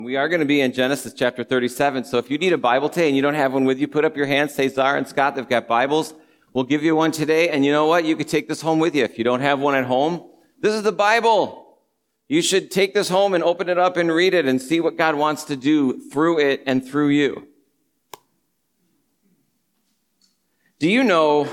We are going to be in Genesis chapter 37, so if you need a Bible today and you don't have one with you, put up your hands. Say, Zara and Scott, they've got Bibles. We'll give you one today, and you know what? You could take this home with you. If you don't have one at home, this is the Bible. You should take this home and open it up and read it and see what God wants to do through it and through you. Do you know...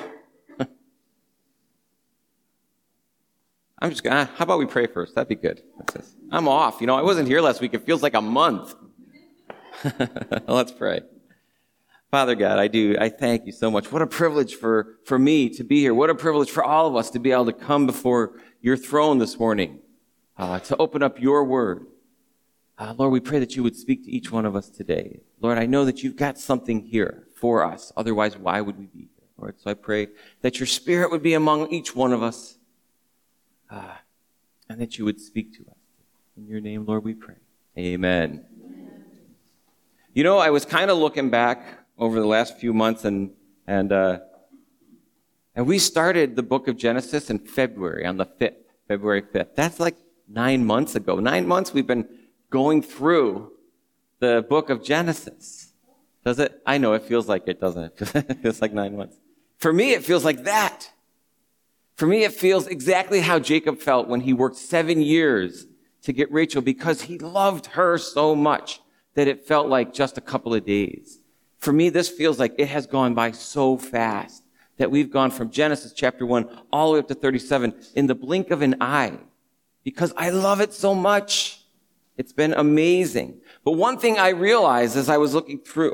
how about we pray first? That'd be good. I'm off. I wasn't here last week. It feels like a month. Let's pray. Father God, I thank you so much. What a privilege for me to be here. What a privilege for all of us to be able to come before your throne this morning, to open up your word. Lord, we pray that you would speak to each one of us today. Lord, I know that you've got something here for us. Otherwise, why would we be here, Lord? So I pray that your spirit would be among each one of us. And that you would speak to us. In your name, Lord, we pray. Amen. I was kind of looking back over the last few months, and we started the book of Genesis in February, on the 5th, February 5th. That's like 9 months ago. 9 months we've been going through the book of Genesis. Does it? I know it feels like it, doesn't it? It feels like 9 months. For me, it feels like that. For me, it feels exactly how Jacob felt when he worked 7 years to get Rachel, because he loved her so much that it felt like just a couple of days. For me, this feels like it has gone by so fast that we've gone from Genesis chapter 1 all the way up to 37 in the blink of an eye, because I love it so much. It's been amazing. But one thing I realized as I was looking through,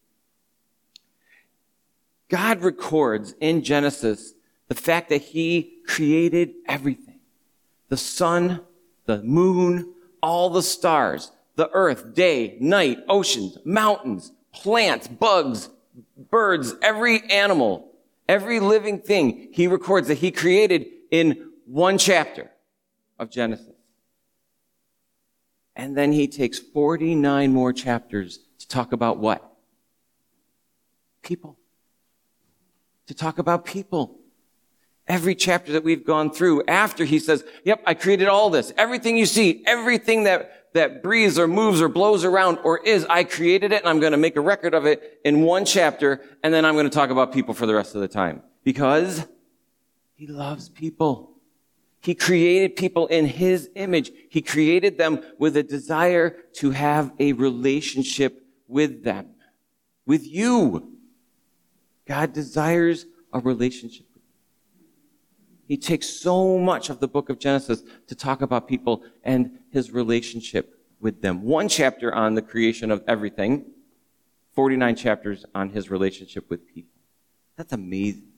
God records in Genesis the fact that he created everything. The sun, the moon, all the stars, the earth, day, night, oceans, mountains, plants, bugs, birds, every animal, every living thing he records that he created in one chapter of Genesis. And then he takes 49 more chapters to talk about what? People. To talk about people. Every chapter that we've gone through, after he says, yep, I created all this. Everything you see, everything that breathes or moves or blows around or is, I created it, and I'm going to make a record of it in one chapter, and then I'm going to talk about people for the rest of the time. Because he loves people. He created people in his image. He created them with a desire to have a relationship with them. With you. God desires a relationship. He takes so much of the book of Genesis to talk about people and his relationship with them. One chapter on the creation of everything, 49 chapters on his relationship with people. That's amazing.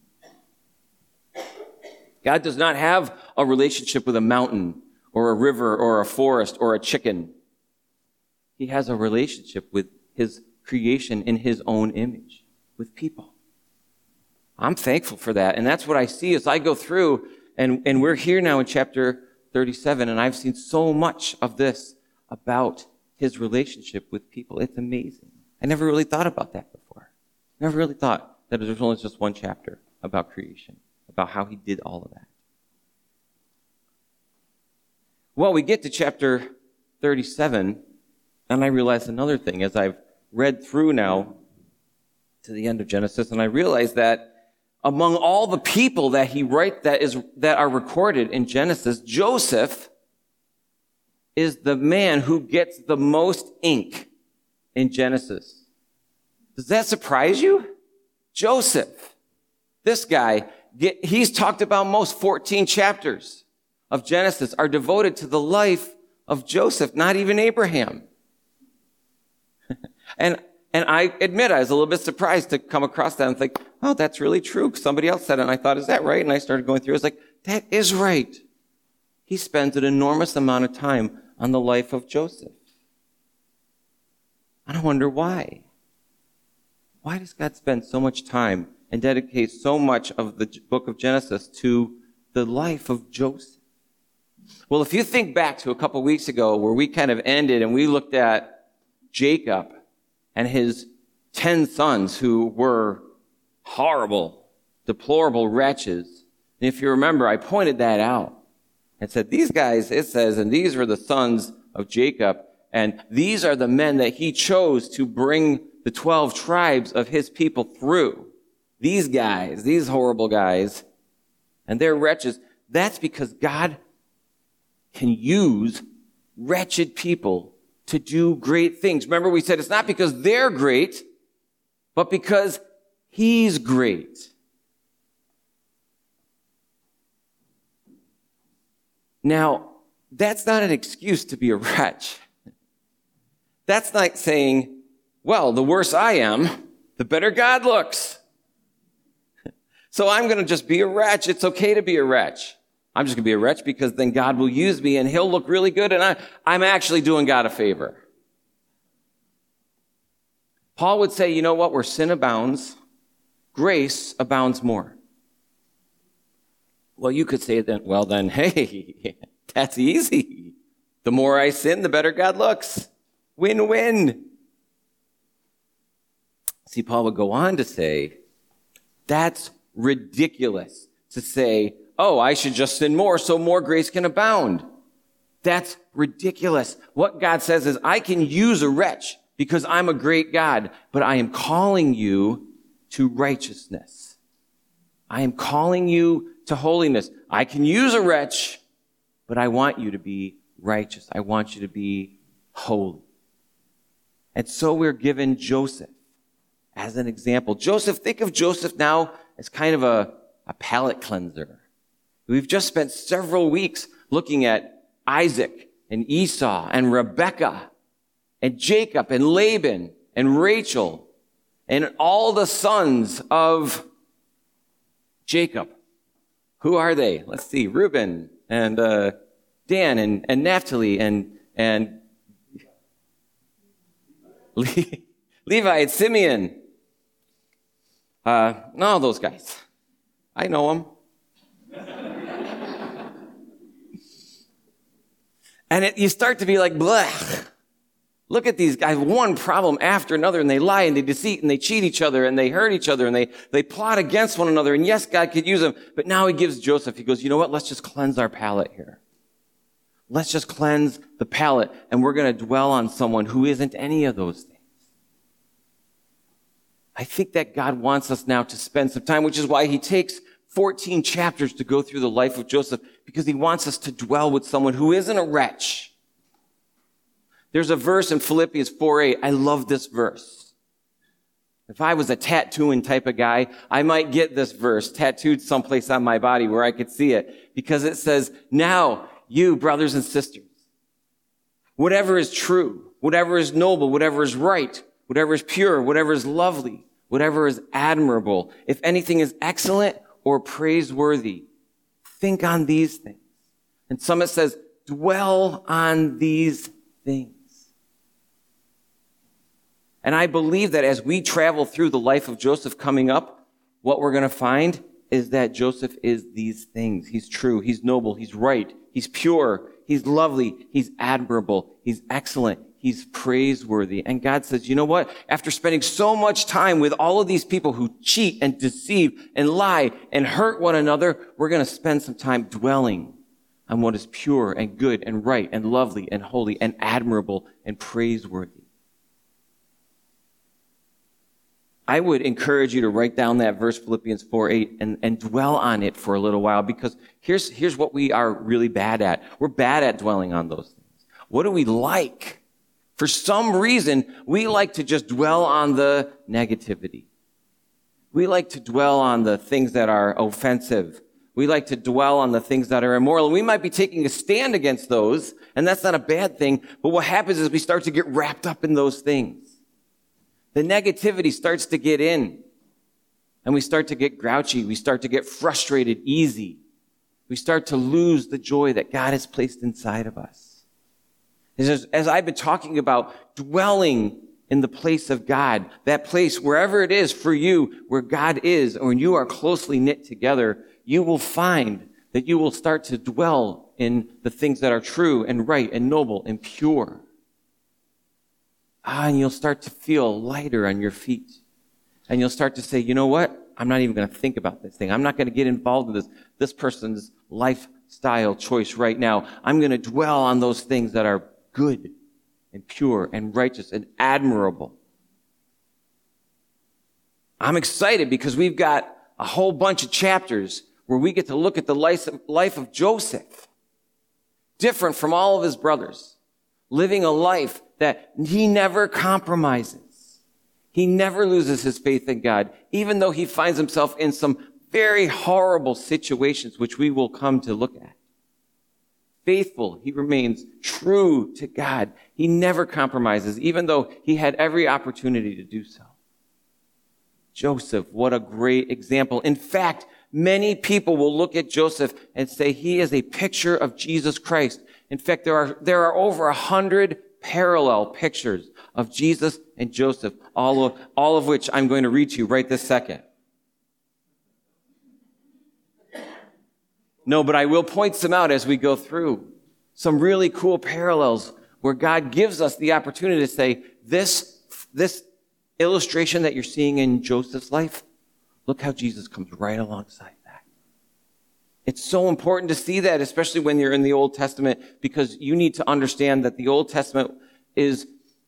God does not have a relationship with a mountain or a river or a forest or a chicken. He has a relationship with his creation in his own image, with people. I'm thankful for that. And that's what I see as I go through. And we're here now in chapter 37. And I've seen so much of this about his relationship with people. It's amazing. I never really thought about that before. Never really thought that there was only just one chapter about creation, about how he did all of that. Well, we get to chapter 37. And I realized another thing as I've read through now to the end of Genesis. And I realized that among all the people that he writes that are recorded in Genesis, Joseph is the man who gets the most ink in Genesis. Does that surprise you? Joseph, this guy, he's talked about most. 14 chapters of Genesis are devoted to the life of Joseph, not even Abraham. And I admit I was a little bit surprised to come across that and think, oh, that's really true. Somebody else said it, and I thought, is that right? And I started going through. I was like, that is right. He spends an enormous amount of time on the life of Joseph. And I wonder why. Why does God spend so much time and dedicate so much of the book of Genesis to the life of Joseph? Well, if you think back to a couple weeks ago where we kind of ended and we looked at Jacob and his 10 sons who were horrible, deplorable wretches. And if you remember, I pointed that out and said, these guys, it says, and these were the sons of Jacob. And these are the men that he chose to bring the 12 tribes of his people through. These guys, these horrible guys, and they're wretches. That's because God can use wretched people to do great things. Remember, we said it's not because they're great, but because he's great. Now, that's not an excuse to be a wretch. That's like saying, well, the worse I am, the better God looks. So I'm going to just be a wretch. It's okay to be a wretch. I'm just going to be a wretch because then God will use me and he'll look really good and I'm actually doing God a favor. Paul would say, you know what? Where sin abounds, grace abounds more. Well, you could say then, well then, hey, that's easy. The more I sin, the better God looks. Win-win. See, Paul would go on to say, that's ridiculous to say, oh, I should just sin more so more grace can abound. That's ridiculous. What God says is, I can use a wretch because I'm a great God, but I am calling you to righteousness. I am calling you to holiness. I can use a wretch, but I want you to be righteous. I want you to be holy. And so we're given Joseph as an example. Joseph, think of Joseph now as kind of a palate cleanser. We've just spent several weeks looking at Isaac and Esau and Rebekah and Jacob and Laban and Rachel and all the sons of Jacob. Who are they? Let's see. Reuben and Dan and Naphtali and Levi and Simeon. No, those guys. I know them. And you start to be like, blech. Look at these guys, one problem after another, and they lie and they deceit and they cheat each other and they hurt each other and they plot against one another. And yes, God could use them, but now he gives Joseph, he goes, you know what? Let's just cleanse our palate here. Let's just cleanse the palate, and we're going to dwell on someone who isn't any of those things. I think that God wants us now to spend some time, which is why he takes 14 chapters to go through the life of Joseph, because he wants us to dwell with someone who isn't a wretch. There's a verse in Philippians 4:8. I love this verse. If I was a tattooing type of guy, I might get this verse tattooed someplace on my body where I could see it, because it says, now you, brothers and sisters, whatever is true, whatever is noble, whatever is right, whatever is pure, whatever is lovely, whatever is admirable, if anything is excellent or praiseworthy, think on these things. And some it says, dwell on these things. And I believe that as we travel through the life of Joseph coming up, what we're going to find is that Joseph is these things. He's true, he's noble, he's right, he's pure, he's lovely, he's admirable, he's excellent, he's praiseworthy. And God says, you know what? After spending so much time with all of these people who cheat and deceive and lie and hurt one another, we're going to spend some time dwelling on what is pure and good and right and lovely and holy and admirable and praiseworthy. I would encourage you to write down that verse, Philippians 4:8, and dwell on it for a little while, because here's what we are really bad at. We're bad at dwelling on those things. What do we like? For some reason, we like to just dwell on the negativity. We like to dwell on the things that are offensive. We like to dwell on the things that are immoral. We might be taking a stand against those, and that's not a bad thing, but what happens is we start to get wrapped up in those things. The negativity starts to get in, and we start to get grouchy. We start to get frustrated easy. We start to lose the joy that God has placed inside of us. As I've been talking about dwelling in the place of God, that place, wherever it is for you, where God is, or when you are closely knit together, you will find that you will start to dwell in the things that are true and right and noble and pure. And you'll start to feel lighter on your feet. And you'll start to say, you know what? I'm not even going to think about this thing. I'm not going to get involved in this person's lifestyle choice right now. I'm going to dwell on those things that are good and pure and righteous and admirable. I'm excited because we've got a whole bunch of chapters where we get to look at the life of Joseph, different from all of his brothers, living a life that he never compromises. He never loses his faith in God, even though he finds himself in some very horrible situations, which we will come to look at. Faithful, he remains true to God. He never compromises, even though he had every opportunity to do so. Joseph, what a great example. In fact, many people will look at Joseph and say he is a picture of Jesus Christ. In fact, there are over 100 parallel pictures of Jesus and Joseph, all of which I'm going to read to you right this second. No, but I will point some out as we go through. Some really cool parallels where God gives us the opportunity to say, this illustration that you're seeing in Joseph's life, look how Jesus comes right alongside that. It's so important to see that, especially when you're in the Old Testament, because you need to understand that the Old Testament is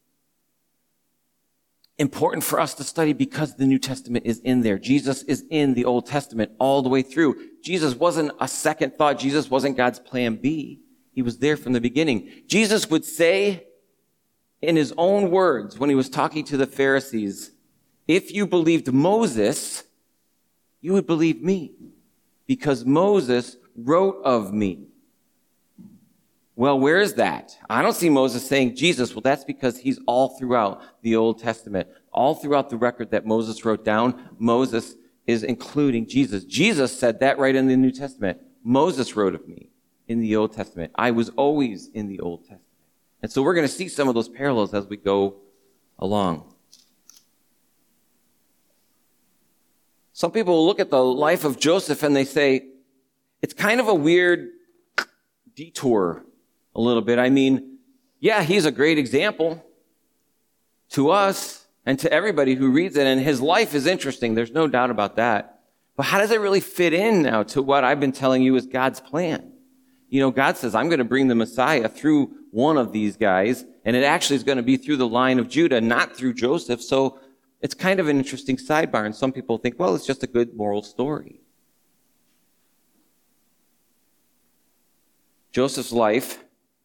important for us to study because the New Testament is in there. Jesus is in the Old Testament all the way through. Jesus wasn't a second thought. Jesus wasn't God's plan B. He was there from the beginning. Jesus would say in his own words when he was talking to the Pharisees, if you believed Moses, you would believe me, because Moses wrote of me. Well, where is that? I don't see Moses saying Jesus. Well, that's because he's all throughout the Old Testament. All throughout the record that Moses wrote down, Moses is including Jesus. Jesus said that right in the New Testament. Moses wrote of me in the Old Testament. I was always in the Old Testament. And so we're going to see some of those parallels as we go along. Some people will look at the life of Joseph and they say, it's kind of a weird detour a little bit. I mean, yeah, he's a great example to us and to everybody who reads it, and his life is interesting. There's no doubt about that. But how does it really fit in now to what I've been telling you is God's plan? You know, God says, I'm going to bring the Messiah through one of these guys, and it actually is going to be through the line of Judah, not through Joseph. So it's kind of an interesting sidebar, and some people think, well, it's just a good moral story. Joseph's life,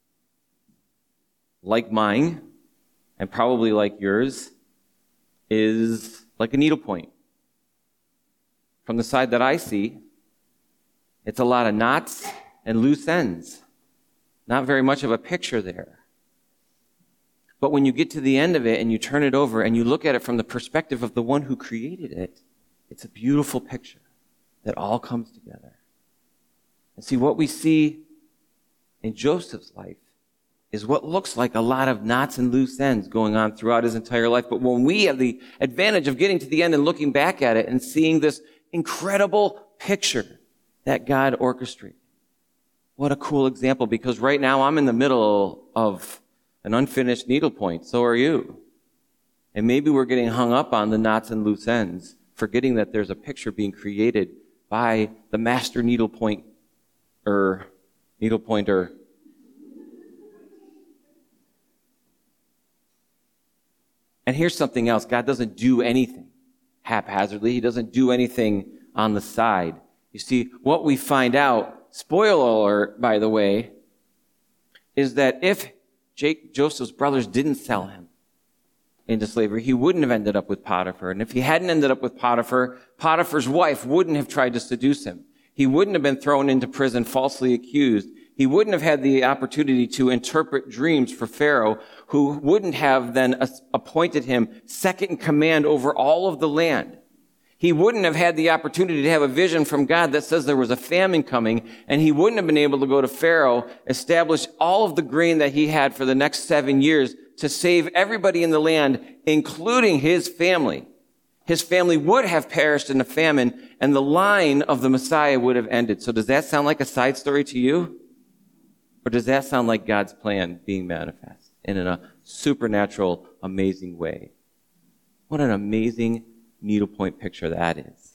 like mine, and probably like yours, is like a needlepoint. From the side that I see, it's a lot of knots and loose ends. Not very much of a picture there. But when you get to the end of it and you turn it over and you look at it from the perspective of the one who created it, it's a beautiful picture that all comes together. And see, what we see in Joseph's life is what looks like a lot of knots and loose ends going on throughout his entire life. But when we have the advantage of getting to the end and looking back at it and seeing this incredible picture that God orchestrated, what a cool example, because right now I'm in the middle of an unfinished needlepoint. So are you. And maybe we're getting hung up on the knots and loose ends, forgetting that there's a picture being created by the master needlepointer. And here's something else. God doesn't do anything haphazardly. He doesn't do anything on the side. You see, what we find out, spoiler alert, by the way, is that if Joseph's brothers didn't sell him into slavery, he wouldn't have ended up with Potiphar. And if he hadn't ended up with Potiphar, Potiphar's wife wouldn't have tried to seduce him. He wouldn't have been thrown into prison falsely accused. He wouldn't have had the opportunity to interpret dreams for Pharaoh, who wouldn't have then appointed him second in command over all of the land. He wouldn't have had the opportunity to have a vision from God that says there was a famine coming, and he wouldn't have been able to go to Pharaoh, establish all of the grain that he had for the next 7 years to save everybody in the land, including his family. His family would have perished in a famine, and the line of the Messiah would have ended. So does that sound like a side story to you? Or does that sound like God's plan being manifest in a supernatural, amazing way? What an amazing needlepoint picture that is.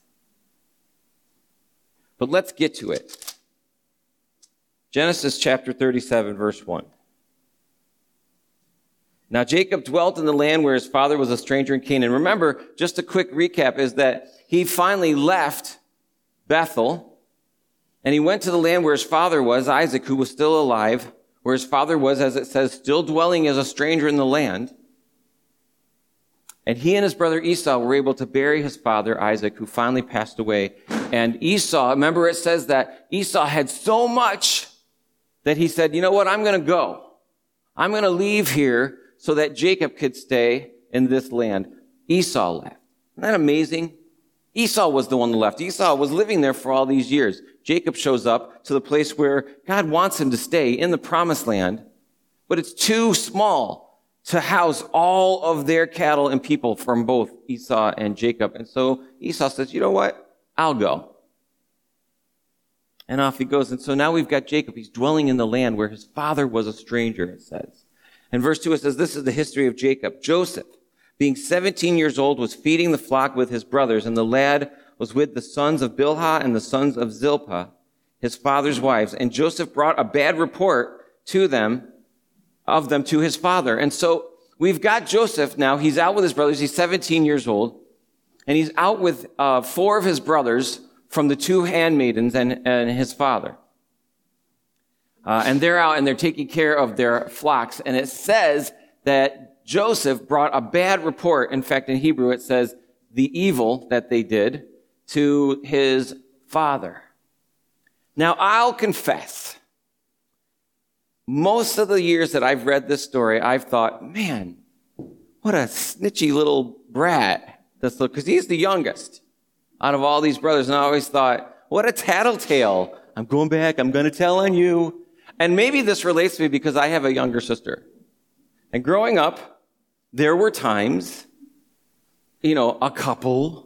But let's get to it. Genesis chapter 37, verse 1. Now Jacob dwelt in the land where his father was a stranger in Canaan. Remember, just a quick recap is that he finally left Bethel and he went to the land where his father was, Isaac, who was still alive, where his father was, as it says, still dwelling as a stranger in the land. And he and his brother Esau were able to bury his father, Isaac, who finally passed away. And Esau, remember it says that Esau had so much that he said, you know what, I'm going to go. I'm going to leave here so that Jacob could stay in this land. Esau left. Isn't that amazing? Esau was the one that left. Esau was living there for all these years. Jacob shows up to the place where God wants him to stay, in the promised land, but it's too small to house all of their cattle and people from both Esau and Jacob. And so Esau says, you know what? I'll go. And off he goes. And so now we've got Jacob. He's dwelling in the land where his father was a stranger, it says. In verse 2, it says, this is the history of Jacob. Joseph, being 17 years old, was feeding the flock with his brothers, and the lad was with the sons of Bilhah and the sons of Zilpah, his father's wives. And Joseph brought a bad report of them to his father. And so we've got Joseph now. He's out with his brothers. He's 17 years old, and he's out with 4 of his brothers from the 2 handmaidens and his father. And they're out and they're taking care of their flocks. And it says that Joseph brought a bad report. In fact, in Hebrew, it says the evil that they did to his father. Now, I'll confess, most of the years that I've read this story, I've thought, man, what a snitchy little brat. Because he's the youngest out of all these brothers. And I always thought, what a tattletale. I'm going back. I'm going to tell on you. And maybe this relates to me because I have a younger sister. And growing up, there were times, a couple,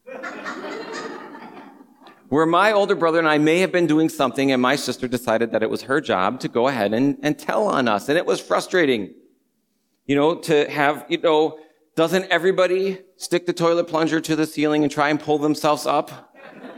where my older brother and I may have been doing something and my sister decided that it was her job to go ahead and tell on us. And it was frustrating, to have, doesn't everybody stick the toilet plunger to the ceiling and try and pull themselves up?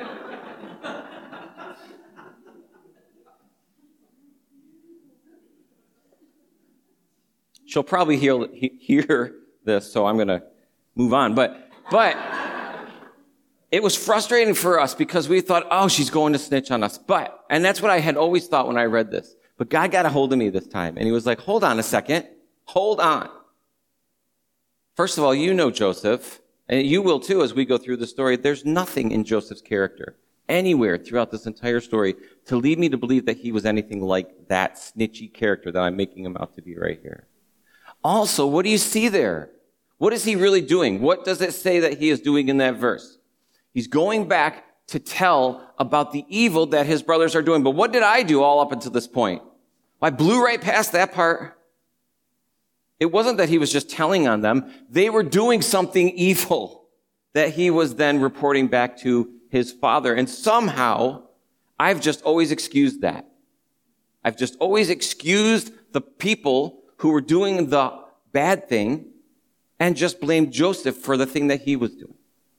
She'll probably hear this, so I'm going to move on. But it was frustrating for us because we thought, oh, she's going to snitch on us. And that's what I had always thought when I read this. But God got a hold of me this time, and he was like, hold on a second. Hold on. First of all, Joseph, and you will too as we go through the story. There's nothing in Joseph's character anywhere throughout this entire story to lead me to believe that he was anything like that snitchy character that I'm making him out to be right here. Also, what do you see there? What is he really doing? What does it say that he is doing in that verse? He's going back to tell about the evil that his brothers are doing. But what did I do all up until this point? I blew right past that part. It wasn't that he was just telling on them. They were doing something evil that he was then reporting back to his father. And somehow, I've just always excused that. I've just always excused the people who were doing the bad thing and just blamed Joseph for the thing that he was doing.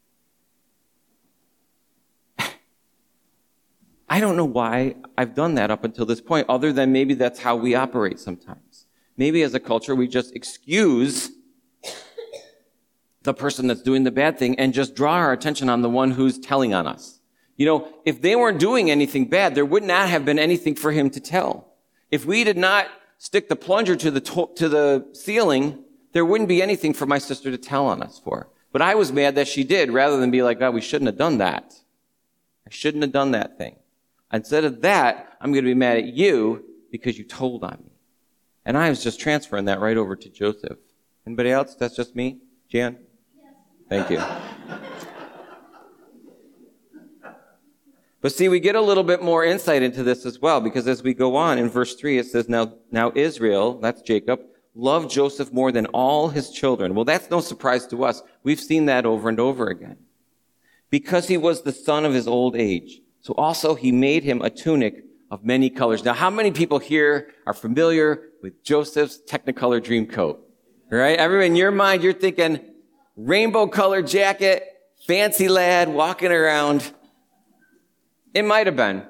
I don't know why I've done that up until this point, other than maybe that's how we operate sometimes. Maybe as a culture, we just excuse the person that's doing the bad thing and just draw our attention on the one who's telling on us. If they weren't doing anything bad, there would not have been anything for him to tell. If we did not stick the plunger to the ceiling, there wouldn't be anything for my sister to tell on us for. But I was mad that she did, rather than be like, God, we shouldn't have done that. I shouldn't have done that thing. Instead of that, I'm going to be mad at you because you told on me. And I was just transferring that right over to Joseph. Anybody else? That's just me? Jan? Yes. Thank you. But see, we get a little bit more insight into this as well, because as we go on in verse 3, it says, Now Israel, that's Jacob, loved Joseph more than all his children. Well, that's no surprise to us. We've seen that over and over again. Because he was the son of his old age. So also he made him a tunic of many colors. Now, how many people here are familiar with Joseph's Technicolor dream coat? Right? Everyone in your mind, you're thinking rainbow colored jacket, fancy lad walking around. It might have been.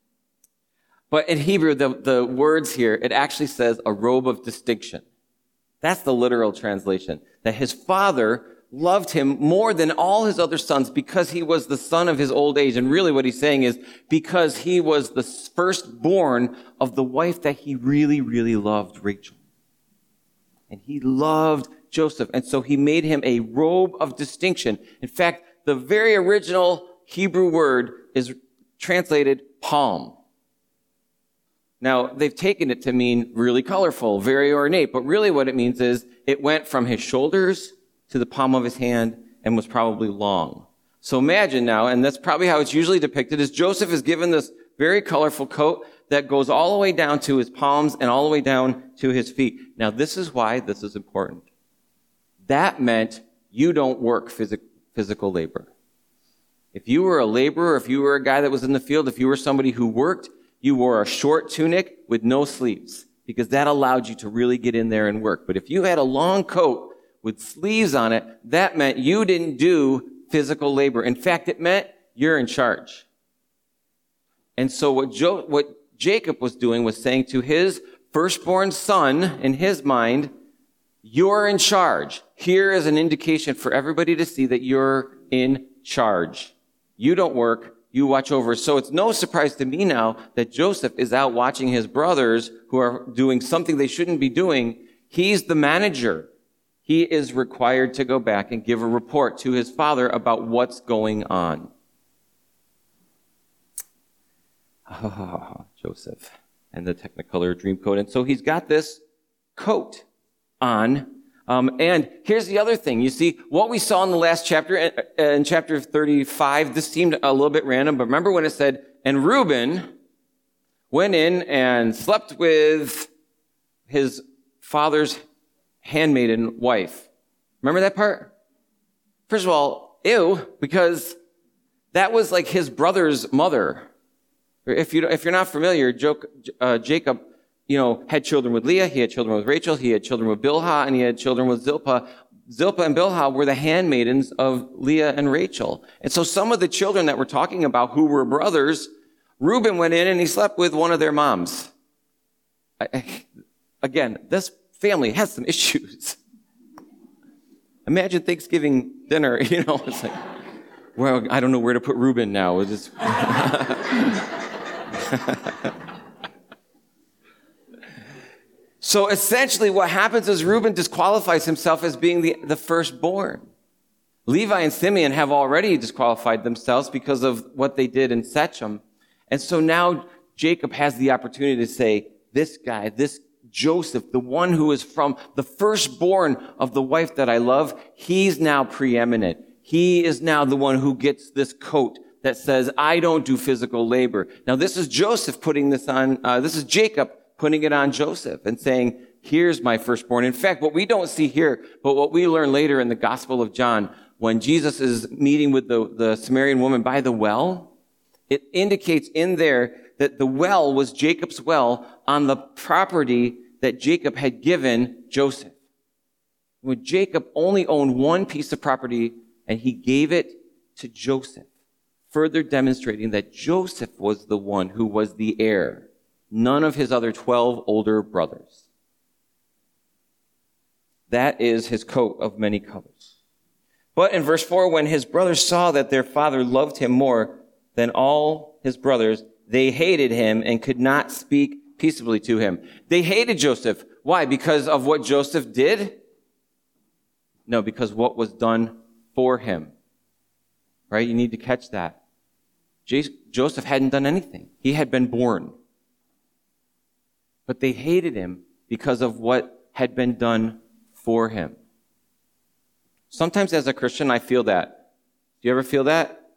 But in Hebrew, the words here, it actually says a robe of distinction. That's the literal translation. That his father loved him more than all his other sons because he was the son of his old age. And really what he's saying is because he was the firstborn of the wife that he really, really loved, Rachel. And he loved Joseph. And so he made him a robe of distinction. In fact, the very original Hebrew word is translated palm. Now, they've taken it to mean really colorful, very ornate, but really what it means is it went from his shoulders to the palm of his hand and was probably long. So imagine now, and that's probably how it's usually depicted, is Joseph is given this very colorful coat that goes all the way down to his palms and all the way down to his feet. Now, this is why this is important. That meant you don't work physical labor. If you were a laborer, if you were a guy that was in the field, if you were somebody who worked, you wore a short tunic with no sleeves because that allowed you to really get in there and work. But if you had a long coat with sleeves on it, that meant you didn't do physical labor. In fact, it meant you're in charge. And so what Jacob was doing was saying to his firstborn son, in his mind, you're in charge. Here is an indication for everybody to see that you're in charge. You don't work, you watch over. So it's no surprise to me now that Joseph is out watching his brothers who are doing something they shouldn't be doing. He's the manager. He is required to go back and give a report to his father about what's going on. Joseph and the Technicolor Dreamcoat. And so he's got this coat on. And here's the other thing. You see, what we saw in the last chapter, in chapter 35, this seemed a little bit random, but remember when it said, and Reuben went in and slept with his father's handmaiden wife. Remember that part? First of all, ew, because that was like his brother's mother. If you're not familiar, Jacob, had children with Leah, he had children with Rachel, he had children with Bilhah, and he had children with Zilpah. Zilpah and Bilhah were the handmaidens of Leah and Rachel. And so some of the children that we're talking about who were brothers, Reuben went in and he slept with one of their moms. Again, this family has some issues. Imagine Thanksgiving dinner, it's like, well, I don't know where to put Reuben now. It's just So essentially what happens is Reuben disqualifies himself as being the firstborn. Levi and Simeon have already disqualified themselves because of what they did in Shechem. And so now Jacob has the opportunity to say, this guy, this Joseph, the one who is from the firstborn of the wife that I love, he's now preeminent. He is now the one who gets this coat that says, I don't do physical labor. Now this is Joseph putting this on, this is Jacob putting it on Joseph and saying, here's my firstborn. In fact, what we don't see here, but what we learn later in the Gospel of John, when Jesus is meeting with the Samaritan woman by the well, it indicates in there that the well was Jacob's well on the property that Jacob had given Joseph. When Jacob only owned one piece of property and he gave it to Joseph, further demonstrating that Joseph was the one who was the heir. None of his other 12 older brothers. That is his coat of many colors. But in verse 4, when his brothers saw that their father loved him more than all his brothers, they hated him and could not speak peaceably to him. They hated Joseph. Why? Because of what Joseph did? No, because what was done for him. Right? You need to catch that. Joseph hadn't done anything. He had been born. But they hated him because of what had been done for him. Sometimes as a Christian, I feel that. Do you ever feel that?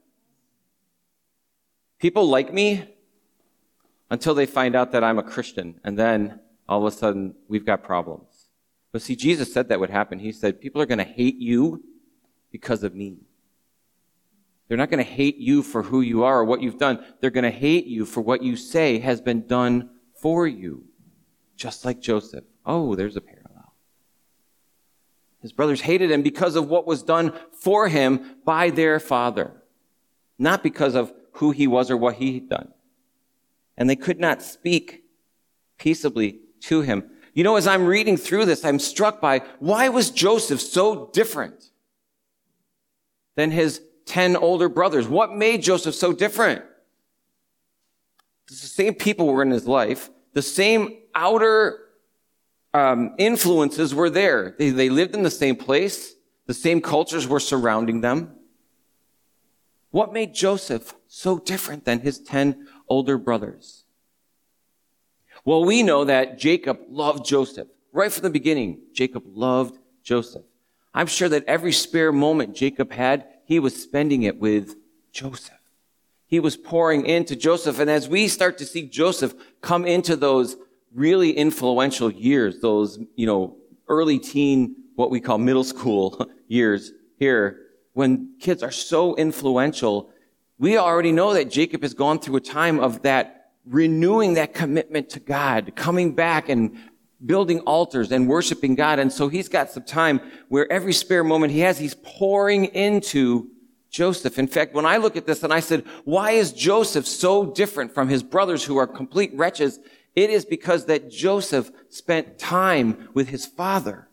People like me until they find out that I'm a Christian, and then all of a sudden we've got problems. But see, Jesus said that would happen. He said, people are going to hate you because of me. They're not going to hate you for who you are or what you've done. They're going to hate you for what you say has been done for you. Just like Joseph. Oh, there's a parallel. His brothers hated him because of what was done for him by their father. Not because of who he was or what he had done. And they could not speak peaceably to him. You know, as I'm reading through this, I'm struck by why was Joseph so different than his 10 older brothers? What made Joseph so different? The same people were in his life. The same outer influences were there. They lived in the same place. The same cultures were surrounding them. What made Joseph so different than his 10 older brothers? Well, we know that Jacob loved Joseph. Right from the beginning, Jacob loved Joseph. I'm sure that every spare moment Jacob had, he was spending it with Joseph. He was pouring into Joseph. And as we start to see Joseph come into those really influential years, those, early teen, what we call middle school years here, when kids are so influential, we already know that Jacob has gone through a time of that renewing that commitment to God, coming back and building altars and worshiping God. And so he's got some time where every spare moment he has, he's pouring into Joseph. In fact, when I look at this and I said, why is Joseph so different from his brothers who are complete wretches? It is because that Joseph spent time with his father.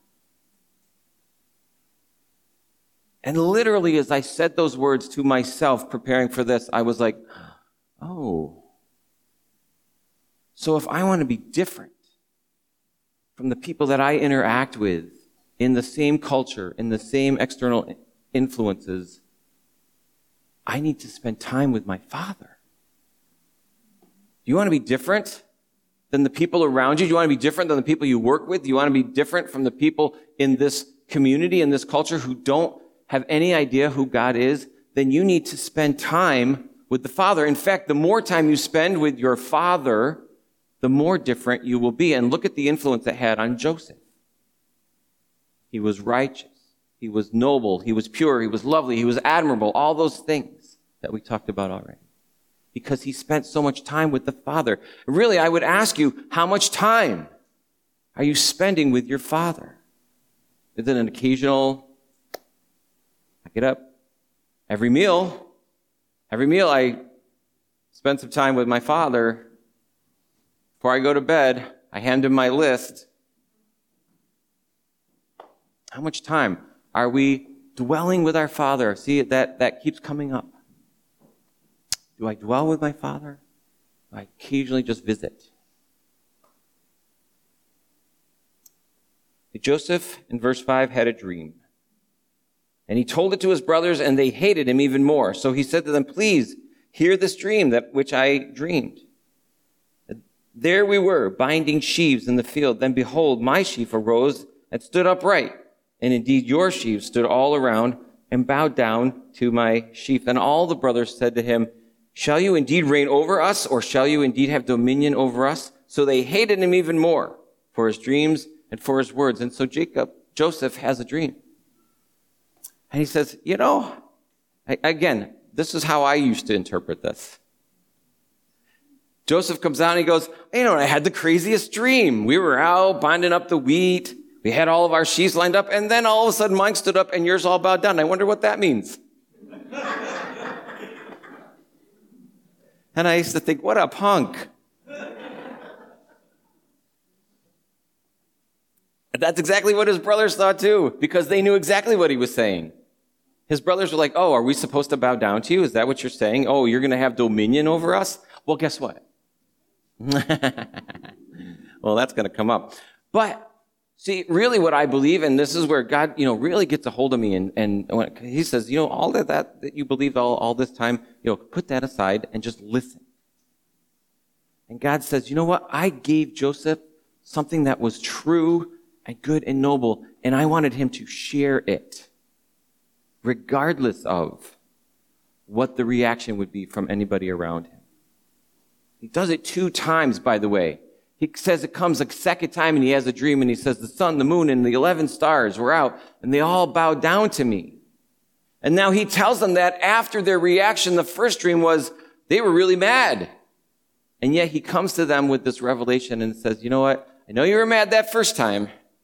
And literally, as I said those words to myself preparing for this, I was like, oh. So if I want to be different from the people that I interact with in the same culture, in the same external influences, I need to spend time with my father. Do you want to be different than the people around you? Do you want to be different than the people you work with? Do you want to be different from the people in this community, in this culture who don't have any idea who God is? Then you need to spend time with the Father. In fact, the more time you spend with your Father, the more different you will be. And look at the influence it had on Joseph. He was righteous. He was noble. He was pure. He was lovely. He was admirable. All those things that we talked about already. Because he spent so much time with the Father. Really, I would ask you, how much time are you spending with your Father? Is it an occasional, I get up every meal I spend some time with my Father. Before I go to bed, I hand him my list. How much time are we dwelling with our Father? See, that keeps coming up. Do I dwell with my Father? Do I occasionally just visit? Joseph, in verse 5, had a dream. And he told it to his brothers, and they hated him even more. So he said to them, please, hear this dream which I dreamed. There we were, binding sheaves in the field. Then behold, my sheaf arose and stood upright. And indeed your sheaves stood all around and bowed down to my sheaf. And all the brothers said to him, shall you indeed reign over us, or shall you indeed have dominion over us? So they hated him even more for his dreams and for his words. And so Joseph has a dream. And he says, again, this is how I used to interpret this. Joseph comes out and he goes, I had the craziest dream. We were out binding up the wheat. We had all of our sheaves lined up. And then all of a sudden mine stood up and yours all bowed down. I wonder what that means. And I used to think, what a punk. And that's exactly what his brothers thought too, because they knew exactly what he was saying. His brothers were like, oh, are we supposed to bow down to you? Is that what you're saying? Oh, you're going to have dominion over us? Well, guess what? Well, that's going to come up. But see, really what I believe, and this is where God, really gets a hold of me, and when he says, all that you believed all this time, put that aside and just listen. And God says, you know what? I gave Joseph something that was true and good and noble, and I wanted him to share it, regardless of what the reaction would be from anybody around him. He does it 2 times, by the way. He says it comes a second time and he has a dream and he says, the sun, the moon, and the 11 stars were out and they all bowed down to me. And now he tells them that after their reaction, the first dream was they were really mad. And yet he comes to them with this revelation and says, you know what? I know you were mad that first time.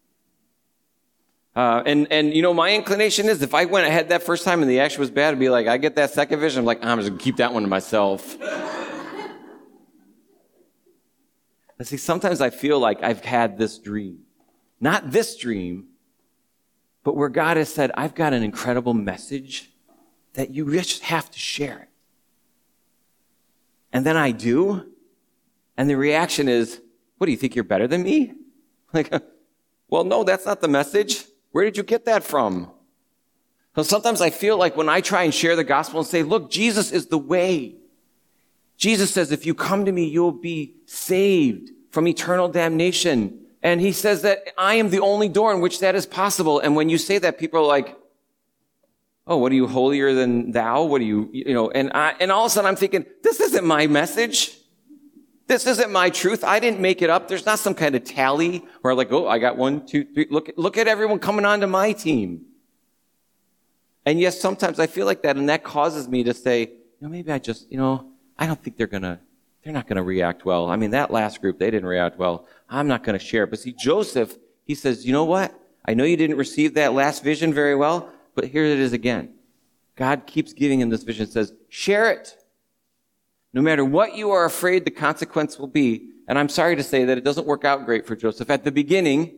My inclination is if I went ahead that first time and the action was bad, I'd be like, I get that second vision. I'm like, I'm just going to keep that one to myself. And see, sometimes I feel like I've had this dream. Not this dream, but where God has said, I've got an incredible message that you just have to share it. And then I do. And the reaction is, what, do you think you're better than me? Like, well, no, that's not the message. Where did you get that from? So sometimes I feel like when I try and share the gospel and say, look, Jesus is the way. Jesus says, if you come to me, you'll be saved from eternal damnation. And he says that I am the only door in which that is possible. And when you say that, people are like, oh, what are you, holier than thou? What are you, and all of a sudden I'm thinking, this isn't my message. This isn't my truth. I didn't make it up. There's not some kind of tally where like, oh, I got 1, 2, 3. Look at everyone coming onto my team. And yes, sometimes I feel like that, and that causes me to say, maybe I just, I don't think they're not going to react well. I mean, that last group, they didn't react well. I'm not going to share it. But see, Joseph, he says, you know what? I know you didn't receive that last vision very well, but here it is again. God keeps giving him this vision, says, share it. No matter what you are afraid the consequence will be. And I'm sorry to say that it doesn't work out great for Joseph. At the beginning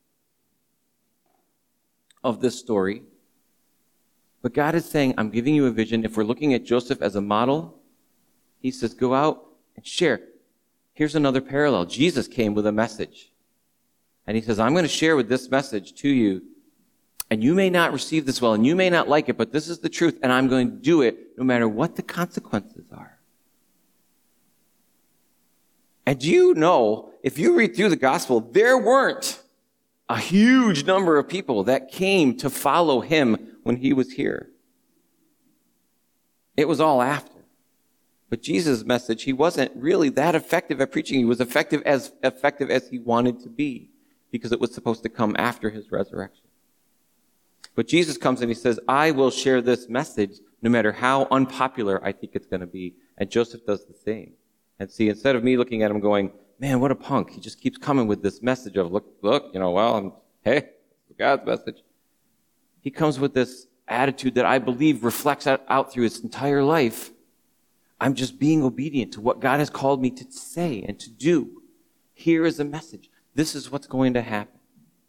of this story, but God is saying, I'm giving you a vision. If we're looking at Joseph as a model, he says, go out and share. Here's another parallel. Jesus came with a message. And he says, I'm going to share with this message to you. And you may not receive this well, and you may not like it, but this is the truth, and I'm going to do it no matter what the consequences are. And do you know, if you read through the gospel, there weren't a huge number of people that came to follow him when he was here. It was all after. But Jesus' message, he wasn't really that effective at preaching. He was effective as he wanted to be, because it was supposed to come after his resurrection. But Jesus comes and he says, I will share this message no matter how unpopular I think it's going to be. And Joseph does the same. And see, instead of me looking at him going, man, what a punk. He just keeps coming with this message of, look, hey, God's message. He comes with this attitude that I believe reflects out through his entire life. I'm just being obedient to what God has called me to say and to do. Here is a message. This is what's going to happen.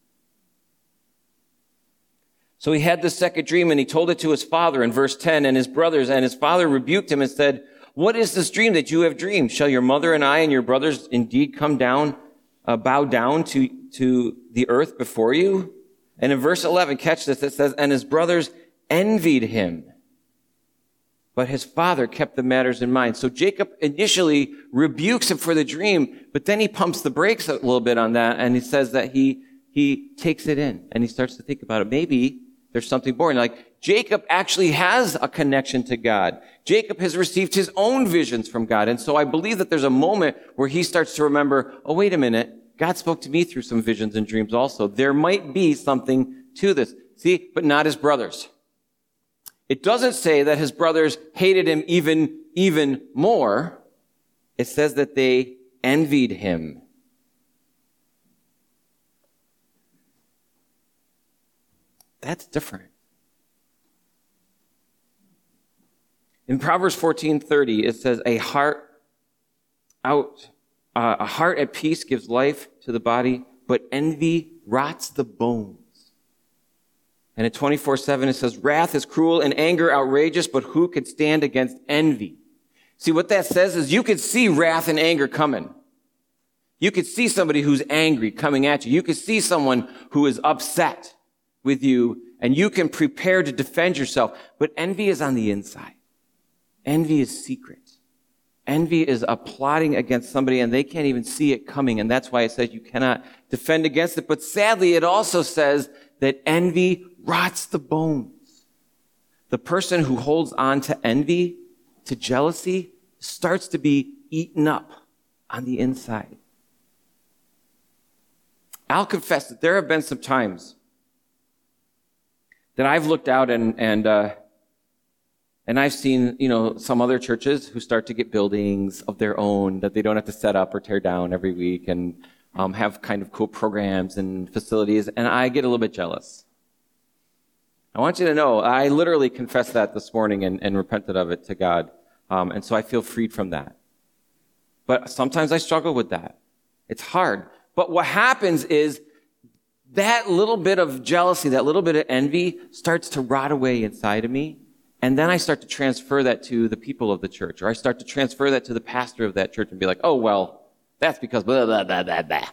So he had the second dream and he told it to his father in verse 10 and his brothers, and his father rebuked him and said, what is this dream that you have dreamed? Shall your mother and I and your brothers indeed come down, bow down to the earth before you? And in verse 11, catch this, it says, and his brothers envied him, but his father kept the matters in mind. So Jacob initially rebukes him for the dream, but then he pumps the brakes a little bit on that, and he says that he takes it in, and he starts to think about it. Maybe there's something more. Like, Jacob actually has a connection to God. Jacob has received his own visions from God. And so I believe that there's a moment where he starts to remember, oh, wait a minute. God spoke to me through some visions and dreams also. There might be something to this. See, but not his brothers. It doesn't say that his brothers hated him even more. It says that they envied him. That's different. In Proverbs 14:30, it says, a heart at peace gives life to the body, but envy rots the bones. And at 24:7, it says, wrath is cruel and anger outrageous, but who could stand against envy? See, what that says is you could see wrath and anger coming. You could see somebody who's angry coming at you. You could see someone who is upset with you, and you can prepare to defend yourself. But envy is on the inside. Envy is secret. Envy is a plotting against somebody, and they can't even see it coming. And that's why it says you cannot defend against it. But sadly, it also says that envy rots the bones. The person who holds on to envy, to jealousy, starts to be eaten up on the inside. I'll confess that there have been some times that I've looked out and I've seen, some other churches who start to get buildings of their own that they don't have to set up or tear down every week, and have kind of cool programs and facilities, and I get a little bit jealous. I want you to know, I literally confessed that this morning and repented of it to God, and so I feel freed from that. But sometimes I struggle with that. It's hard. But what happens is that little bit of jealousy, that little bit of envy starts to rot away inside of me. And then I start to transfer that to the people of the church, or I start to transfer that to the pastor of that church and be like, oh, well, that's because blah, blah, blah, blah, blah.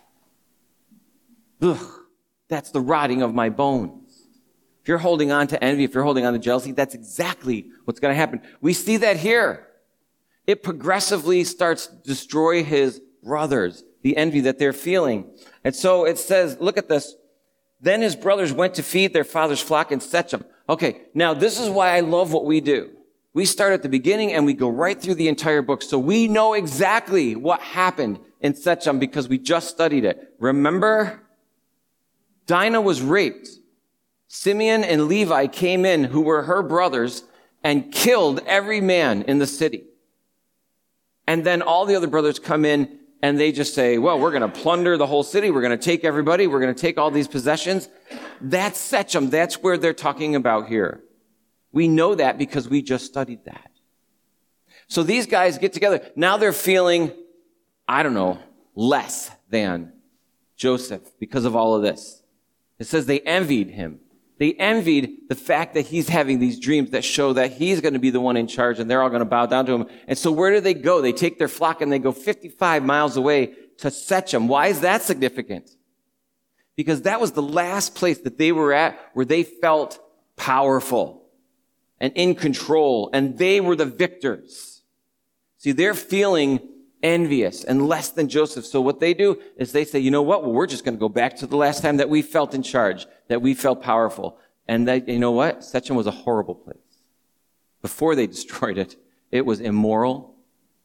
Ugh, that's the rotting of my bones. If you're holding on to envy, if you're holding on to jealousy, that's exactly what's going to happen. We see that here. It progressively starts to destroy his brothers, the envy that they're feeling. And so it says, look at this. Then his brothers went to feed their father's flock in Shechem. Okay, now this is why I love what we do. We start at the beginning and we go right through the entire book. So we know exactly what happened in Shechem because we just studied it. Remember? Dinah was raped. Simeon and Levi came in, who were her brothers, and killed every man in the city. And then all the other brothers come in and they just say, well, we're going to plunder the whole city. We're going to take everybody. We're going to take all these possessions. That's Shechem. That's where they're talking about here. We know that because we just studied that. So these guys get together. Now they're feeling, I don't know, less than Joseph because of all of this. It says they envied him. They envied the fact that he's having these dreams that show that he's going to be the one in charge and they're all going to bow down to him. And so where do they go? They take their flock and they go 55 miles away to Shechem. Why is that significant? Because that was the last place that they were at where they felt powerful and in control, and they were the victors. See, they're feeling envious and less than Joseph. So what they do is they say, you know what? Well, we're just going to go back to the last time that we felt in charge, that we felt powerful. And that, you know what? Shechem was a horrible place. Before they destroyed it, it was immoral.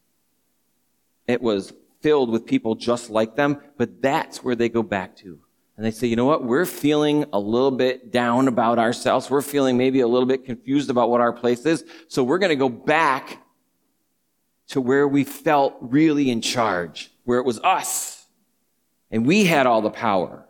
It was filled with people just like them. But that's where they go back to. And they say, you know what? We're feeling a little bit down about ourselves. We're feeling maybe a little bit confused about what our place is. So we're going to go back to where we felt really in charge, where it was us, and we had all the power.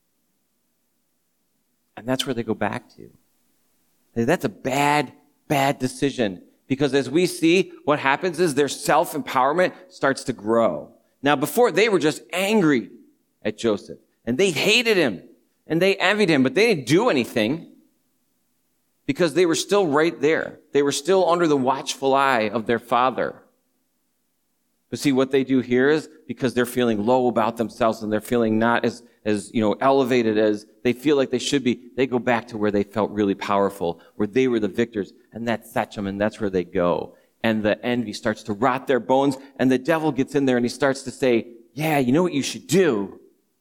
And that's where they go back to. That's a bad decision, because as we see, what happens is their self-empowerment starts to grow. Now, before, they were just angry at Joseph, and they hated him, and they envied him, but they didn't do anything because they were still right there. They were still under the watchful eye of their father. But see, what they do here is because they're feeling low about themselves and they're feeling not as elevated as they feel like they should be, they go back to where they felt really powerful, where they were the victors, and that's Shechem, and that's where they go. And the envy starts to rot their bones, and the devil gets in there and he starts to say, yeah, you know what you should do?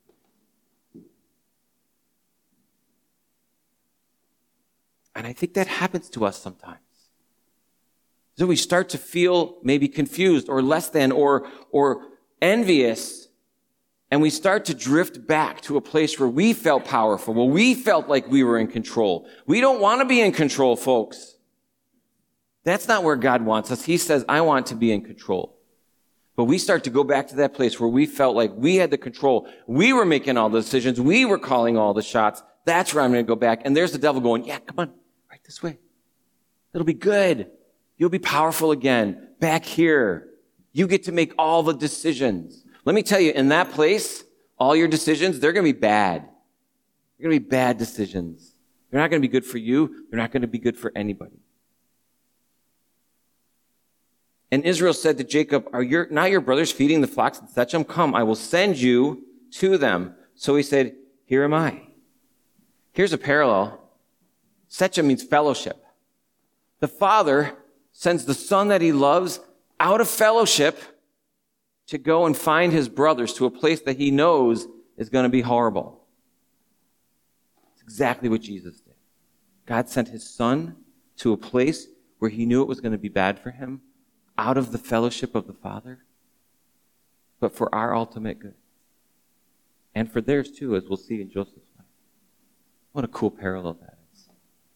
And I think that happens to us sometimes. So we start to feel maybe confused or less than or envious, and we start to drift back to a place where we felt powerful, where we felt like we were in control. We don't want to be in control, folks. That's not where God wants us. He says, I want to be in control. But we start to go back to that place where we felt like we had the control. We were making all the decisions. We were calling all the shots. That's where I'm going to go back. And there's the devil going, yeah, come on, right this way. It'll be good. You'll be powerful again. Back here. You get to make all the decisions. Let me tell you, in that place, all your decisions, they're going to be bad. They're going to be bad decisions. They're not going to be good for you. They're not going to be good for anybody. And Israel said to Jacob, are not your brothers feeding the flocks in Shechem? Come, I will send you to them. So he said, here am I. Here's a parallel. Shechem means fellowship. The father sends the son that he loves out of fellowship to go and find his brothers to a place that he knows is going to be horrible. It's exactly what Jesus did. God sent his son to a place where he knew it was going to be bad for him, out of the fellowship of the Father, but for our ultimate good. And for theirs too, as we'll see in Joseph's life. What a cool parallel that is.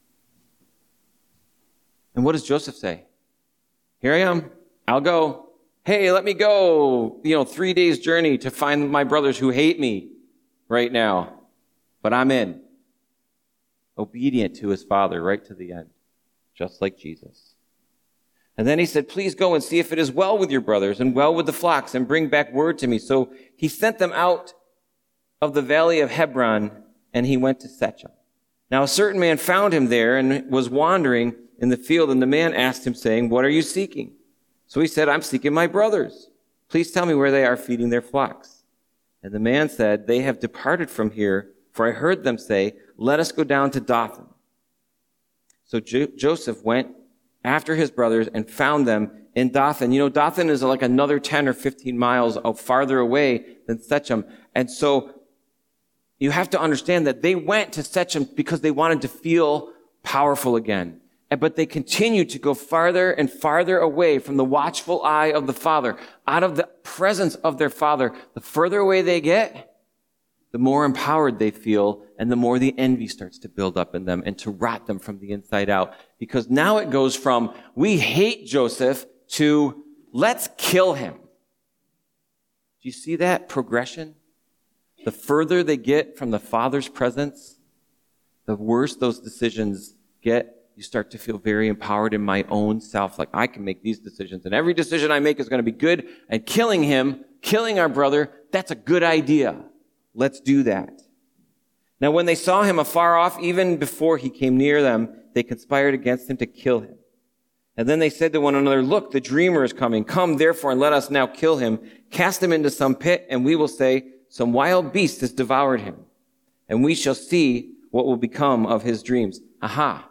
And what does Joseph say? Here I am. I'll go. Hey, let me go. 3 days journey to find my brothers who hate me right now. But I'm in. Obedient to his father right to the end. Just like Jesus. And then he said, please go and see if it is well with your brothers and well with the flocks, and bring back word to me. So he sent them out of the valley of Hebron, and he went to Shechem. Now a certain man found him there and was wandering in the field, and the man asked him, saying, what are you seeking? So he said, I'm seeking my brothers. Please tell me where they are feeding their flocks. And the man said, they have departed from here, for I heard them say, let us go down to Dothan. So Joseph went after his brothers and found them in Dothan. You know, Dothan is like another 10 or 15 miles farther away than Shechem. And so you have to understand that they went to Shechem because they wanted to feel powerful again. But they continued to go farther and farther away from the watchful eye of the Father, out of the presence of their Father. The further away they get, the more empowered they feel, and the more the envy starts to build up in them and to rot them from the inside out. Because now it goes from, we hate Joseph, to, let's kill him. Do you see that progression? The further they get from the Father's presence, the worse those decisions get. You start to feel very empowered in my own self, like I can make these decisions, and every decision I make is going to be good, and killing him, killing our brother, that's a good idea. Let's do that. Now when they saw him afar off, even before he came near them, they conspired against him to kill him. And then they said to one another, look, the dreamer is coming. Come, therefore, and let us now kill him, cast him into some pit, and we will say, some wild beast has devoured him. And we shall see what will become of his dreams. Aha.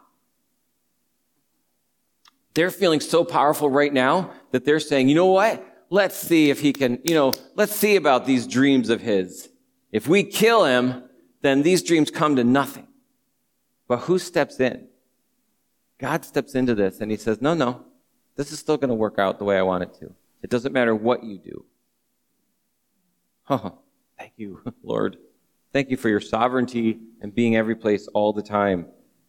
They're feeling so powerful right now that they're saying, you know what? Let's see if he can, let's see about these dreams of his. If we kill him, then these dreams come to nothing. But who steps in? God steps into this and he says, no, this is still going to work out the way I want it to. It doesn't matter what you do. Thank you, Lord. Thank you for your sovereignty and being every place all the time.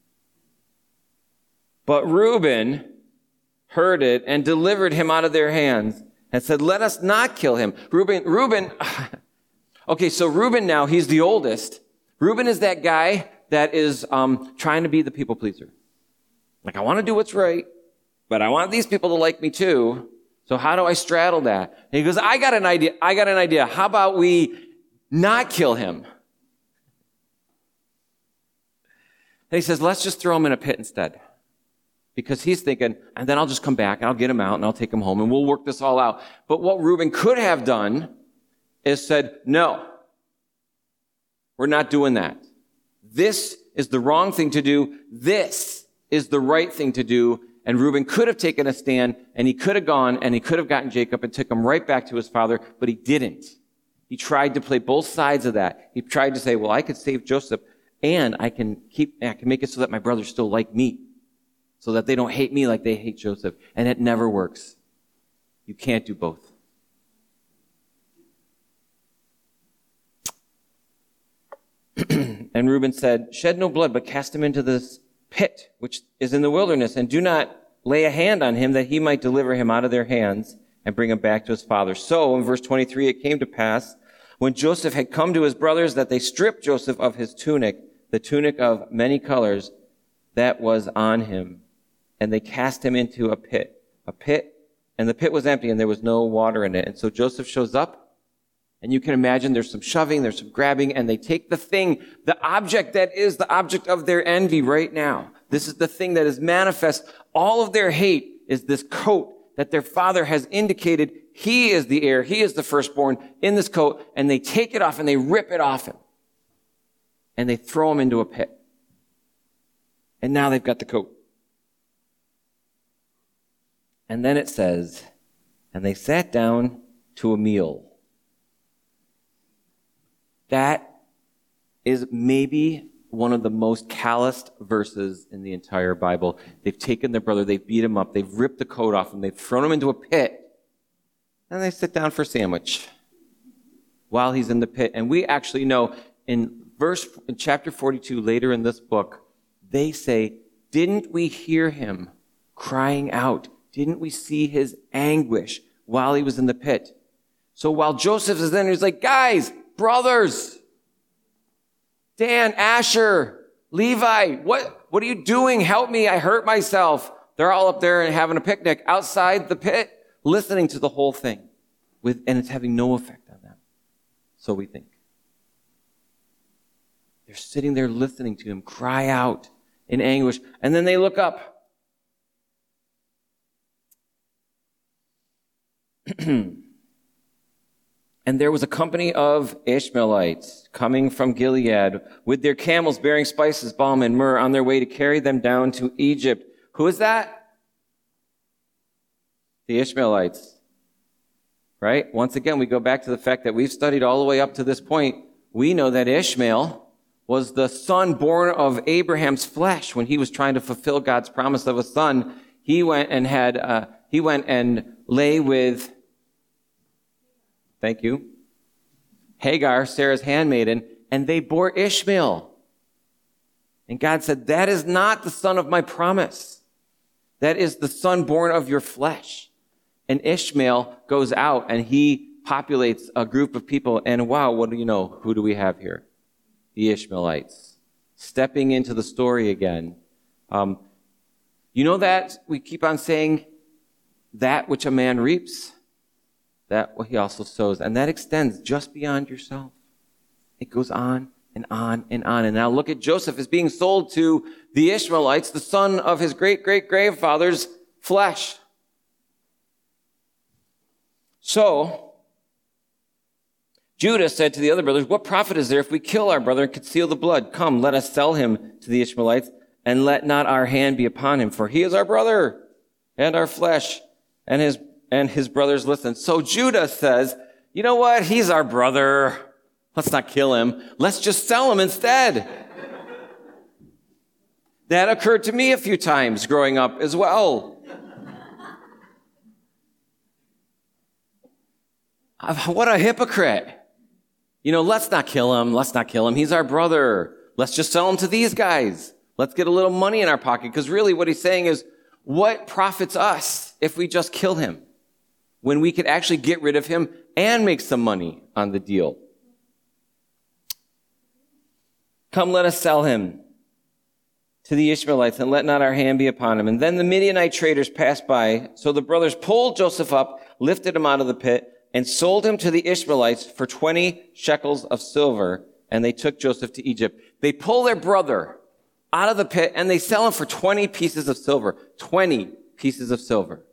But Reuben heard it and delivered him out of their hands and said, let us not kill him. Reuben, okay, so Reuben now, he's the oldest. Reuben is that guy that is trying to be the people pleaser. Like, I want to do what's right, but I want these people to like me too. So how do I straddle that? And he goes, I got an idea. How about we not kill him? And he says, let's just throw him in a pit instead. Because he's thinking, and then I'll just come back and I'll get him out and I'll take him home and we'll work this all out. But what Reuben could have done is said, no, we're not doing that. This is the wrong thing to do. This is the right thing to do. And Reuben could have taken a stand and he could have gone and he could have gotten Jacob and took him right back to his father, but he didn't. He tried to play both sides of that. He tried to say, well, I could save Joseph and I can make it so that my brothers still like me, so that they don't hate me like they hate Joseph. And it never works. You can't do both. And Reuben said, shed no blood, but cast him into this pit, which is in the wilderness, and do not lay a hand on him that he might deliver him out of their hands and bring him back to his father. So in verse 23, it came to pass when Joseph had come to his brothers that they stripped Joseph of his tunic, the tunic of many colors that was on him. And they cast him into a pit, and the pit was empty and there was no water in it. And so Joseph shows up, and you can imagine there's some shoving, there's some grabbing, and they take the thing, the object that is the object of their envy right now. This is the thing that is manifest. All of their hate is this coat that their father has indicated he is the heir, he is the firstborn in this coat, and they take it off and they rip it off him. And they throw him into a pit. And now they've got the coat. And then it says, and they sat down to a meal. That is maybe one of the most calloused verses in the entire Bible. They've taken their brother, they've beat him up, they've ripped the coat off him, they've thrown him into a pit, and they sit down for a sandwich while he's in the pit. And we actually know in chapter 42, later in this book, they say, didn't we hear him crying out? Didn't we see his anguish while he was in the pit? So while Joseph is in, he's like, guys, brothers, Dan, Asher, Levi, what are you doing? Help me. I hurt myself. They're all up there and having a picnic outside the pit, listening to the whole thing, and it's having no effect on them. So we think. They're sitting there listening to him cry out in anguish, and then they look up. And there was a company of Ishmaelites coming from Gilead with their camels bearing spices, balm, and myrrh on their way to carry them down to Egypt. Who is that? The Ishmaelites. Right? Once again, we go back to the fact that we've studied all the way up to this point. We know that Ishmael was the son born of Abraham's flesh. When he was trying to fulfill God's promise of a son, he went and lay with, thank you, Hagar, Sarah's handmaiden, and they bore Ishmael. And God said, that is not the son of my promise. That is the son born of your flesh. And Ishmael goes out and he populates a group of people. And wow, what do you know? Who do we have here? The Ishmaelites. Stepping into the story again. You know that we keep on saying, that which a man reaps, that what he also sows. And that extends just beyond yourself. It goes on and on and on. And now look at Joseph as being sold to the Ishmaelites, the son of his great-great-grandfather's flesh. So, Judah said to the other brothers, what profit is there if we kill our brother and conceal the blood? Come, let us sell him to the Ishmaelites, and let not our hand be upon him, for he is our brother and our flesh. And his brothers listened. So Judah says, you know what? He's our brother. Let's not kill him. Let's just sell him instead. That occurred to me a few times growing up as well. What a hypocrite. Let's not kill him. Let's not kill him. He's our brother. Let's just sell him to these guys. Let's get a little money in our pocket. Because really what he's saying is, what profits us if we just kill him when we could actually get rid of him and make some money on the deal? Come, let us sell him to the Ishmaelites, and let not our hand be upon him. And then the Midianite traders passed by. So the brothers pulled Joseph up, lifted him out of the pit, and sold him to the Ishmaelites for 20 shekels of silver. And they took Joseph to Egypt. They pull their brother out of the pit, and they sell him for 20 pieces of silver. 20 pieces of silver.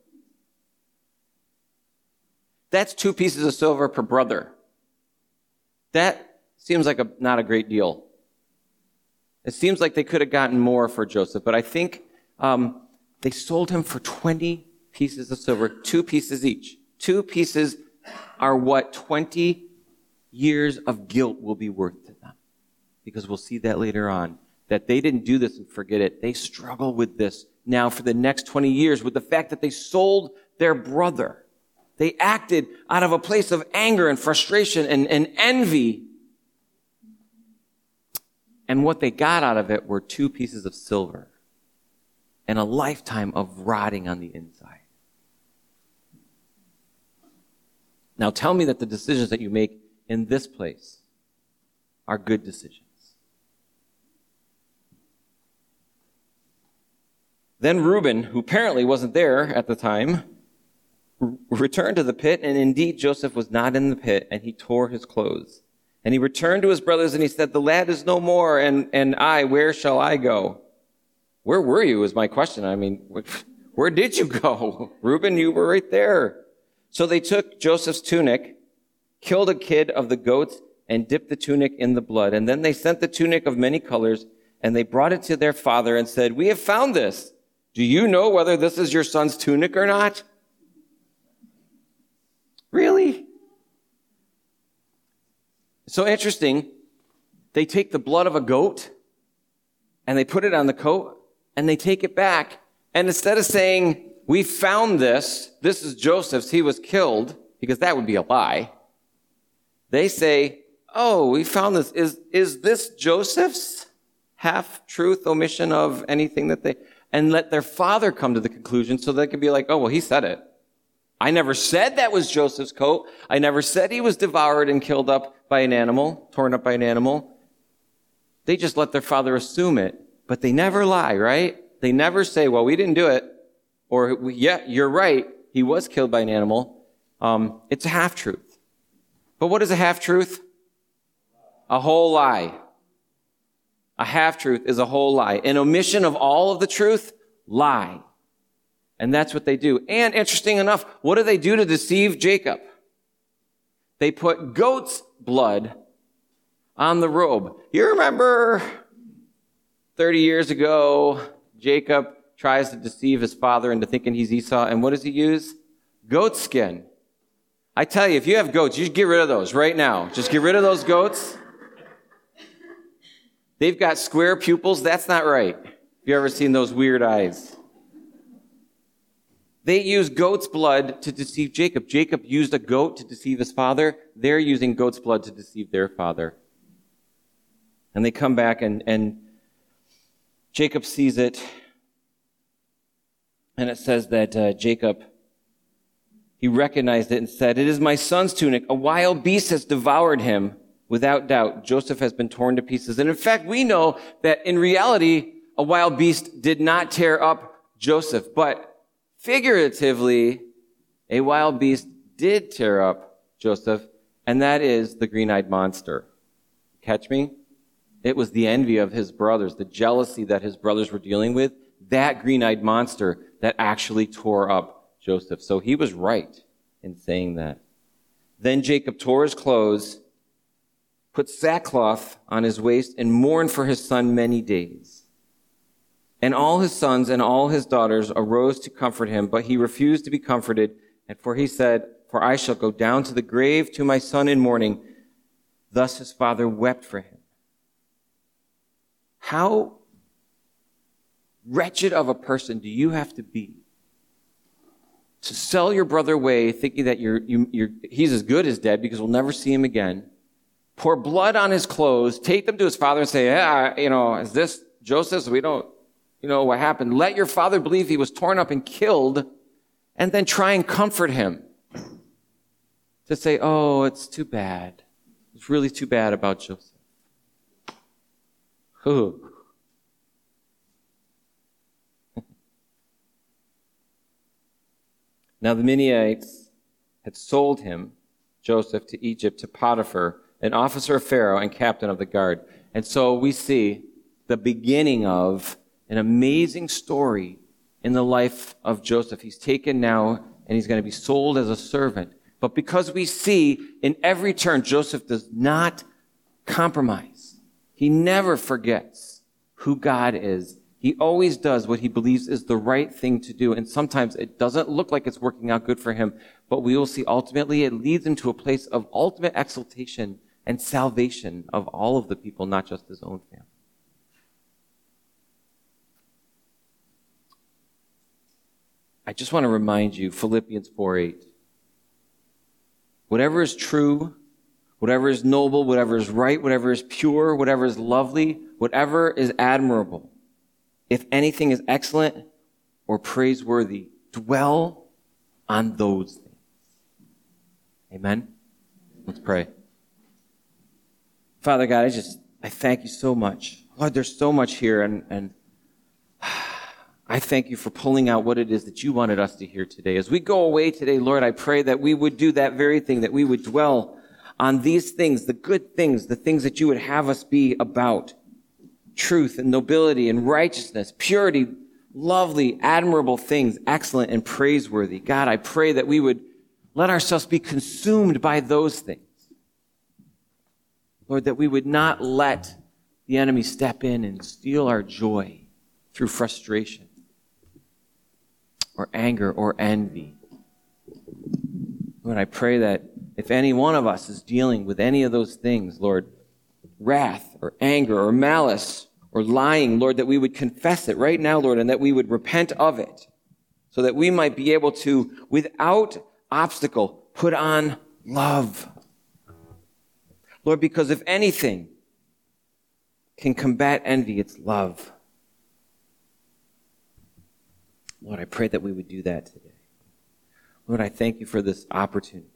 That's 2 pieces of silver per brother. That seems like not a great deal. It seems like they could have gotten more for Joseph, but I think they sold him for 20 pieces of silver, 2 pieces each. 2 pieces are what 20 years of guilt will be worth to them. Because we'll see that later on, that they didn't do this and forget it. They struggle with this now for the next 20 years with the fact that they sold their brother. They acted out of a place of anger and frustration and envy. And what they got out of it were 2 pieces of silver and a lifetime of rotting on the inside. Now tell me that the decisions that you make in this place are good decisions. Then Reuben, who apparently wasn't there at the time, returned to the pit, and indeed Joseph was not in the pit, and he tore his clothes. And he returned to his brothers, and he said, the lad is no more, and I, where shall I go? Where were you is my question. I mean, where did you go? Reuben, you were right there. So they took Joseph's tunic, killed a kid of the goats, and dipped the tunic in the blood. And then they sent the tunic of many colors, and they brought it to their father and said, we have found this. Do you know whether this is your son's tunic or not? Really? So interesting. They take the blood of a goat, and they put it on the coat, and they take it back. And instead of saying, we found this is Joseph's, he was killed, because that would be a lie. They say, oh, we found this. Is this Joseph's? Half-truth, omission of anything that and let their father come to the conclusion so they could be like, oh, well, he said it. I never said that was Joseph's coat. I never said he was devoured and killed up by an animal, torn up by an animal. They just let their father assume it, but they never lie, right? They never say, well, we didn't do it. or yeah, you're right, he was killed by an animal, it's a half-truth. But what is a half-truth? A whole lie. A half-truth is a whole lie. An omission of all of the truth, lie. And that's what they do. And interesting enough, what do they do to deceive Jacob? They put goat's blood on the robe. You remember 30 years ago, Jacob tries to deceive his father into thinking he's Esau. And what does he use? Goat skin. I tell you, if you have goats, you should get rid of those right now. Just get rid of those goats. They've got square pupils. That's not right. Have you ever seen those weird eyes? They use goat's blood to deceive Jacob. Jacob used a goat to deceive his father. They're using goat's blood to deceive their father. And they come back and Jacob sees it. And it says that Jacob, he recognized it and said, "It is my son's tunic. A wild beast has devoured him. Without doubt, Joseph has been torn to pieces." And in fact, we know that in reality, a wild beast did not tear up Joseph. But figuratively, a wild beast did tear up Joseph, and that is the green-eyed monster. Catch me? It was the envy of his brothers, the jealousy that his brothers were dealing with, that green-eyed monster that actually tore up Joseph. So he was right in saying that. Then Jacob tore his clothes, put sackcloth on his waist, and mourned for his son many days. And all his sons and all his daughters arose to comfort him, but he refused to be comforted. And for he said, "For I shall go down to the grave to my son in mourning." Thus his father wept for him. How wretched of a person do you have to be to sell your brother away thinking that he's as good as dead because we'll never see him again, pour blood on his clothes, take them to his father and say, "Yeah, is this Joseph's? We don't, what happened. Let your father believe he was torn up and killed," and then try and comfort him. To say, "Oh, it's too bad. It's really too bad about Joseph." Ooh. Now the Midianites had sold him, Joseph, to Egypt, to Potiphar, an officer of Pharaoh and captain of the guard. And so we see the beginning of an amazing story in the life of Joseph. He's taken now and he's going to be sold as a servant. But because we see in every turn, Joseph does not compromise. He never forgets who God is. He always does what he believes is the right thing to do. And sometimes it doesn't look like it's working out good for him, but we will see ultimately it leads him to a place of ultimate exaltation and salvation of all of the people, not just his own family. I just want to remind you, Philippians 4:8. Whatever is true, whatever is noble, whatever is right, whatever is pure, whatever is lovely, whatever is admirable, if anything is excellent or praiseworthy, dwell on those things. Amen? Let's pray. Father God, I thank you so much. Lord, there's so much here, and I thank you for pulling out what it is that you wanted us to hear today. As we go away today, Lord, I pray that we would do that very thing, that we would dwell on these things, the good things, the things that you would have us be about. Truth and nobility and righteousness, purity, lovely, admirable things, excellent and praiseworthy. God, I pray that we would let ourselves be consumed by those things. Lord, that we would not let the enemy step in and steal our joy through frustration or anger or envy. Lord, I pray that if any one of us is dealing with any of those things, Lord, wrath or anger or malice or lying, Lord, that we would confess it right now, Lord, and that we would repent of it so that we might be able to, without obstacle, put on love. Lord, because if anything can combat envy, it's love. Lord, I pray that we would do that today. Lord, I thank you for this opportunity,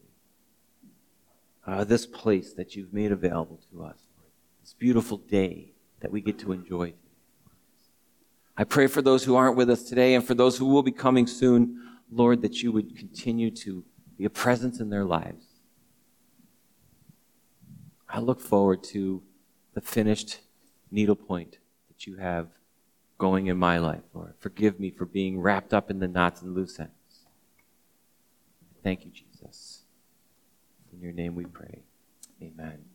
this place that you've made available to us, Lord, this beautiful day that we get to enjoy today. I pray for those who aren't with us today and for those who will be coming soon, Lord, that you would continue to be a presence in their lives. I look forward to the finished needlepoint that you have going in my life, Lord. Forgive me for being wrapped up in the knots and loose ends. Thank you, Jesus. In your name we pray. Amen.